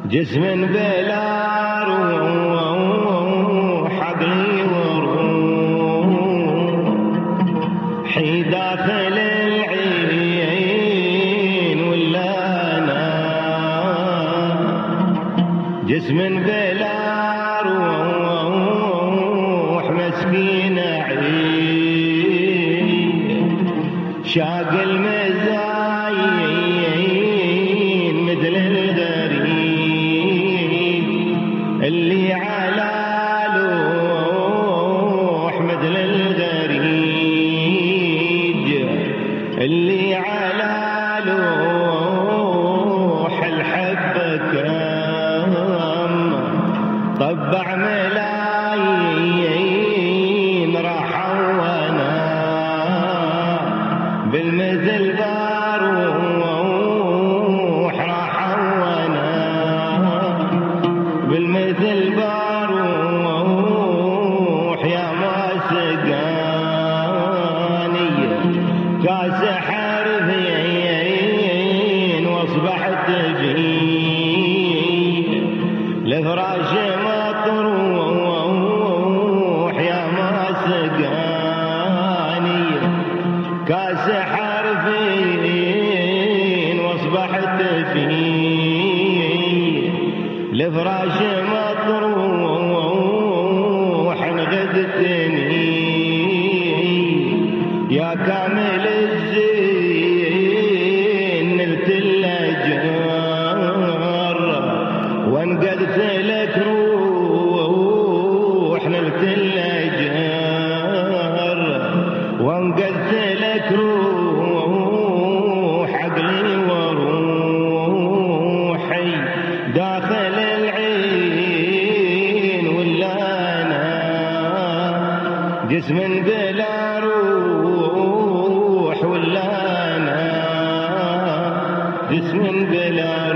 جسم بلا روح عقلي وروح حي داخل العين ولا انا جسم بلا روح مسكين عين شاق المزاين مثل الغريب اللي على لوح مثل الغريب اللي على لوح الحبة كم طبع ملايين راحوا وانا بالمثل باروح راحوا وانا بالمثل باروح يا ما سقاني كاس حرفين واصبحت فيه لفراش مطروح يا ما سقاني كاس حرفين واصبحت فيه لفراش مطروح انغدتني يا كامل الزين نلت الاجر وانقذت لك روح نلت الاجر وانقذت لك روح عقلي وروحي داخل العين ولا انا جسم بلا روح ولا انا جسم بلا روح